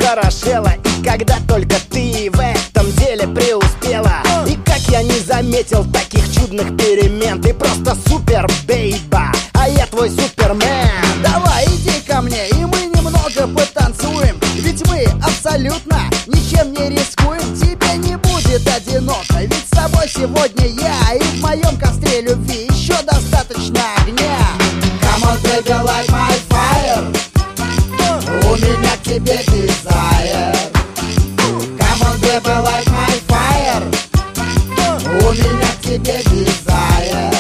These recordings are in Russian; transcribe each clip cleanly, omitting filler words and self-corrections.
похорошела, и когда только ты в этом деле преуспела. И как я не заметил таких чудных перемен. Ты просто супер, бейба, а я твой супермен. Давай, иди ко мне, и мы немного потанцуем. Ведь мы абсолютно ничем не рискуем. Тебе не будет одиноко, ведь с тобой сегодня я. И в моем костре любви еще достаточно огня. Come on, baby, light my fire. У меня к тебе desire. Come on, baby, light my fire. У меня к тебе desire.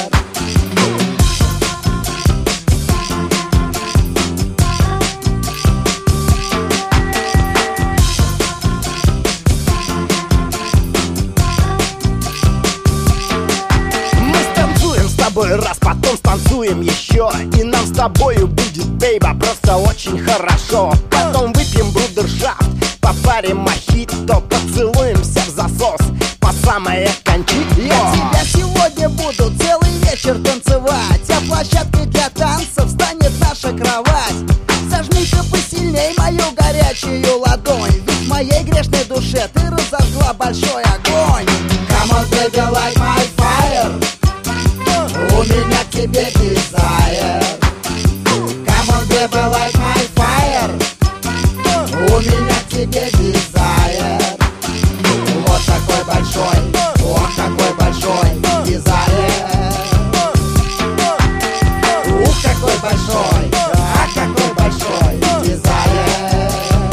Раз, потом станцуем еще, и нам с тобою будет, бейба, просто очень хорошо. Потом выпьем брудершафт, попарим мохито, поцелуемся в засос по самое кончито. Я тебя сегодня буду целый вечер танцевать, а площадкой для танцев станет наша кровать. Зажми-ка посильней мою горячую ладонь, ведь в моей грешной душе ты разожгла большой огонь. Come on, baby, light my fire. У меня к тебе desire. Come on, baby, light my fire. У меня к тебе desire. Вот такой большой, ох, какой большой desire. Ух, какой большой, ах, какой большой desire.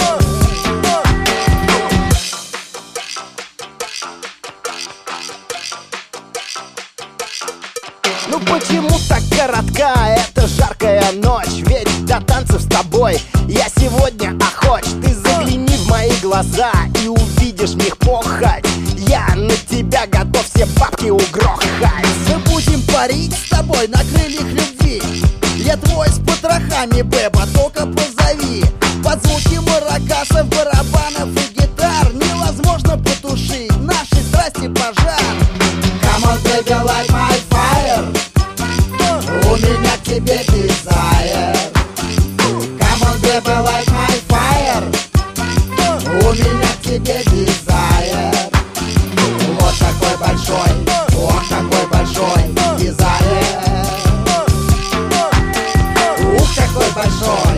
Ну почему так коротка эта жаркая ночь? Ведь до танцев с тобой я сегодня охоч. Ты загляни в мои глаза и увидишь в них похоть. Я на тебя готов все бабки угрохать. Мы будем парить с тобой на крыльях любви. Я твой с потрохами, беба, только позови. Под звуки маракасов, барабанов и гитар невозможно потушить нашей страсти пожар. Come on, baby, light my fire. У меня к тебе desire. Come on, baby, light my fire. У меня к тебе desire. Вот такой большой, ох, какой большой desire. Ух, какой большой.